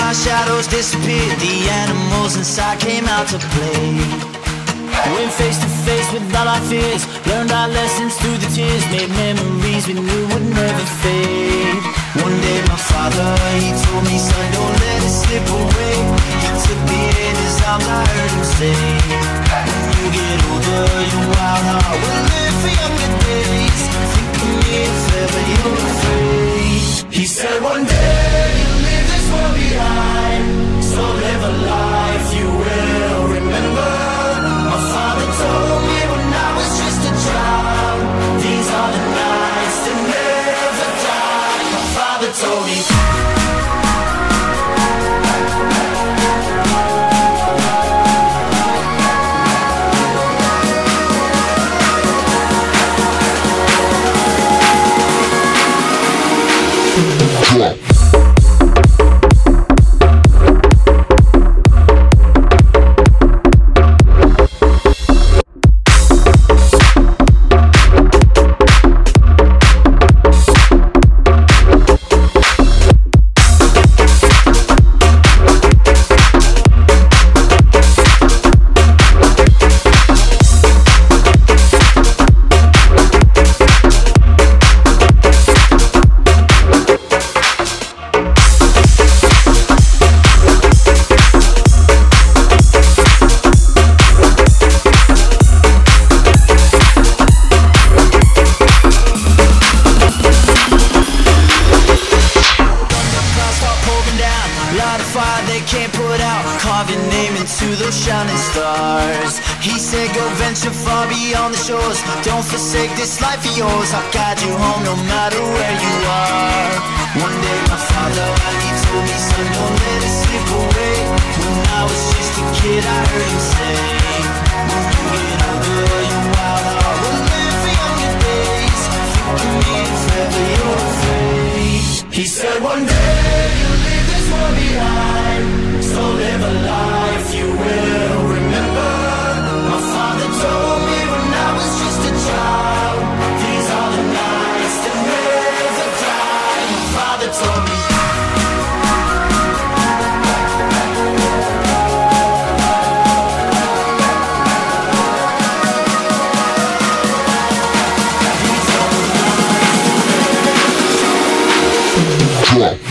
my shadows disappeared, the animals inside came out to play. Went face to face with all our fears, learned our lessons through the tears, made memories we knew would never fade. One day my father, he told me, son, don't let it slip away. He took me in his arms, I heard him say, when you get older, your wild heart will live for younger days. Think of me if ever you're afraid. He said one day you'll leave this world behind, so live a life you will remember. My father told me when I was just a child, these are the nights that never die. My father told me. Carve your name into those shining stars. He said go venture far beyond the shores. Don't forsake this life of yours. I'll guide you home no matter where you are. One day my father, he told me, son, don't let it slip away. When I was just a kid I heard him say, when you get older your wild heart will live for younger days. Think of me if ever you're afraid. He said one day you'll leave this world behind, so live a life you will remember. My father told me when I was just a child, these are the nights that never die. My father told me. These are the nights that never die.